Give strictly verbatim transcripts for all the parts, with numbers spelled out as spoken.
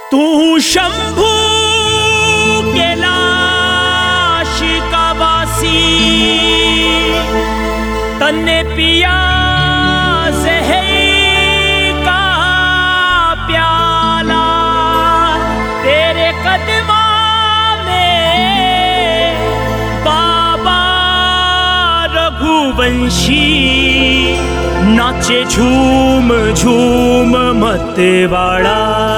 तू शंभू कैलाश का वासी, तन्ने पिया ज़हर का प्याला, तेरे कदमों में बाबा रघुवंशी, नाचे झूम झूम मतवाड़ा।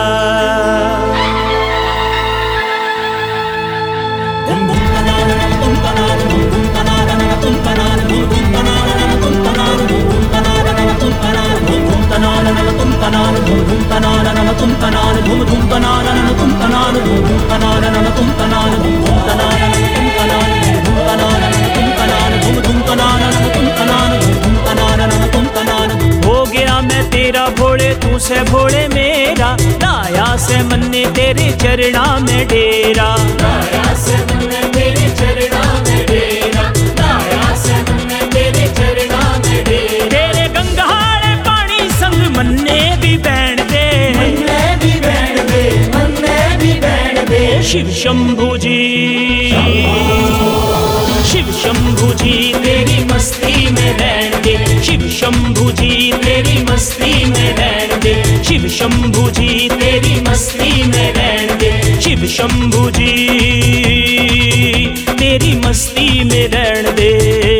हो गया मैं तेरा भोले, तू से भोले मेरा, लाया से मन ने तेरे चरणा में डेरा, लाया से मन ने तेरे चरणा में डेरा, लाया से मन ने तेरे चरणा में डेरा। तेरे गंगाहारे पानी संग मन्ने भी बैण दे, मन्ने भी बैण दे, मन्ने भी बैण दे। शिव शंभू जी, शिव शंभू जी तेरी मस्ती में रहन दे, शिव शंभू जी तेरी मस्ती में रहन दे, शिव शंभू जी तेरी मस्ती में रहन दे, शिव शंभू जी तेरी मस्ती में रहन दे।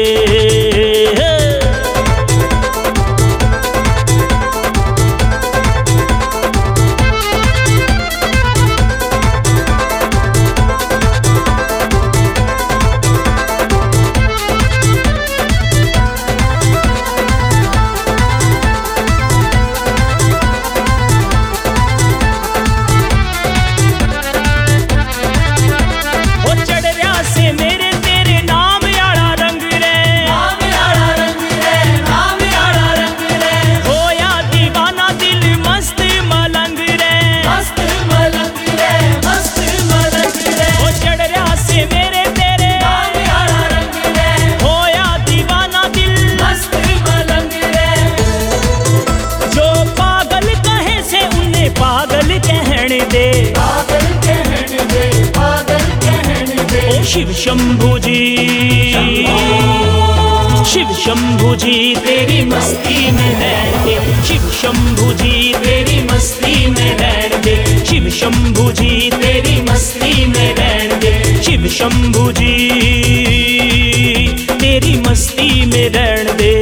शिव शंभू जी, शिव शंभू जी तेरी मस्ती में रहन दे, शिव शंभू जी तेरी मस्ती में रहन दे, शिव शंभू जी तेरी मस्ती में रहन दे, शिव शंभू जी तेरी मस्ती में रहन दे।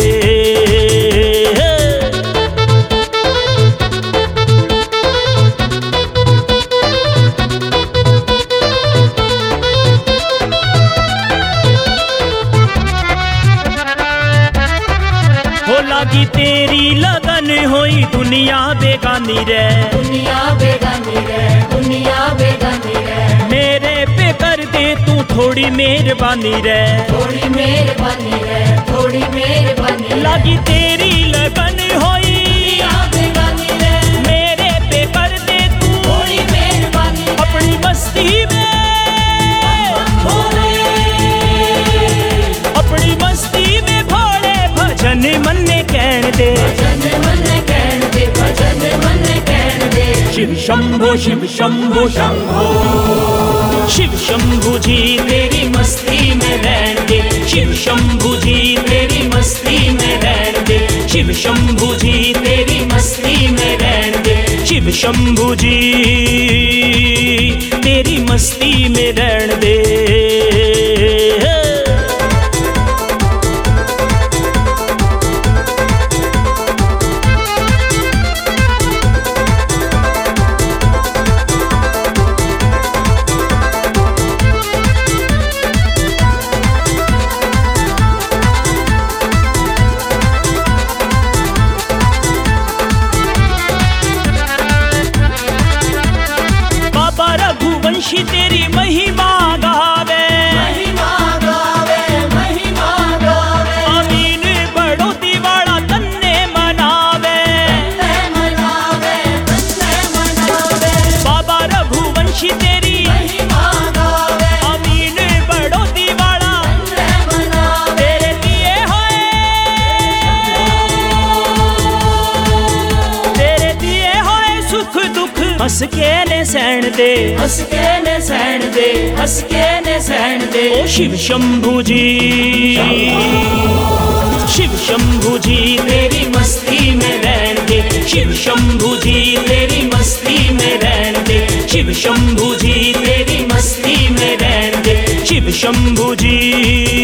लागी तेरी लगन होई दुनिया बेगानी रे, दुनिया बेगानी रे, दुनिया बेगानी रे। मेरे पे कर दे तू थोड़ी मेहरबानी रे, थोड़ी मेहरबानी रे, थोड़ी मेहरबानी। लागी तेरी लगन होई दुनिया बेगानी रे, मेरे पे कर दे तू थोड़ी मेहरबानी, अपनी मस्ती में भोले, अपनी मस्ती में भोले भजन मन कहन दे, भजन मन कहन दे, भजन मन कहन दे। शिव शंभो, शिव शंभो शंभो, शिव शंभू जी तेरी मस्ती में रहन दे, शिव शंभू जी तेरी मस्ती में रहन दे, शिव शंभू जी तेरी मस्ती में रहन दे, शिव शंभू जी तेरी मस्ती में रहन दे। तेरी महिमा गा हस के ने सहन दे, हस के ने सहन दे, हस के ने सहन दे। ओ शिव शंभू जी, शिव शंभू जी तेरी मस्ती में रहन दे, शिव शंभू जी तेरी मस्ती में रहन दे, शिव शंभू जी तेरी मस्ती में रहन दे, शिव शंभू जी।